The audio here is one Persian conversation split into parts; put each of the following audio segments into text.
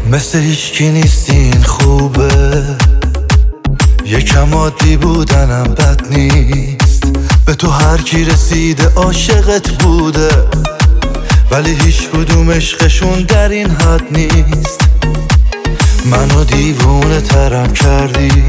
مثل هیچکی نیستین خوبه، یکم عادی بودنم بد نیست. به تو هر کی رسیده عاشقت بوده، ولی هیچ کدوم عشقشون در این حد نیست. منو دیوونه ترم کردی،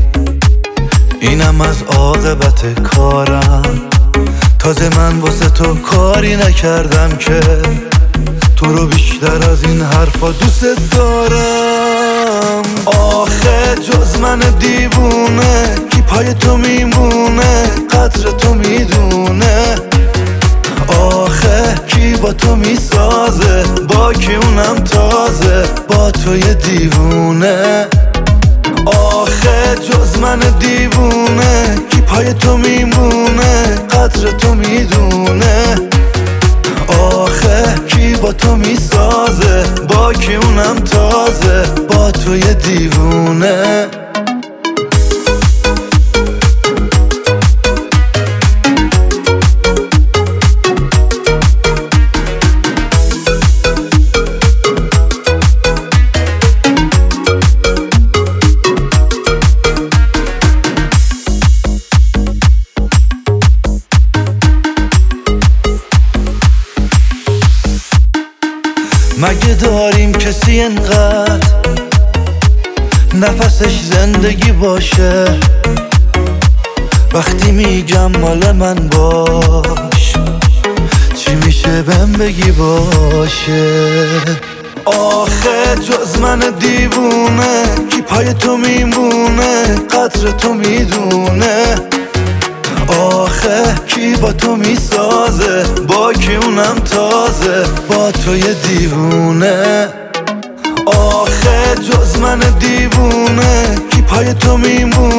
اینم از عاقبت کارم. تازه من واسه تو کاری نکردم که تو رو بیشتر از این حرفا دوست دارم. آخه جز من دیوونه کی پای تو میمونه، قدر تو میدونه. آخه کی با تو میسازه، با کی اونم تازه، با توی دیوونه. آخه جز من دیوونه کی پای تو میمونه، قدر تو میدونه. آخه کی با تو میسازه، با کی اونم تازه، با توی دیوونه. مگه داریم کسی انقدر نفسش زندگی باشه، وقتی میگم مال من باش چی میشه بهم بگی باشه. آخه جز من دیوونه کی پای تو میمونه، قدر تو میدونه. آخه کی با تو میسازه، با کی اونم تازه، با توی دیوونه. آخه جز من دیوونه کی پای تو میمونه،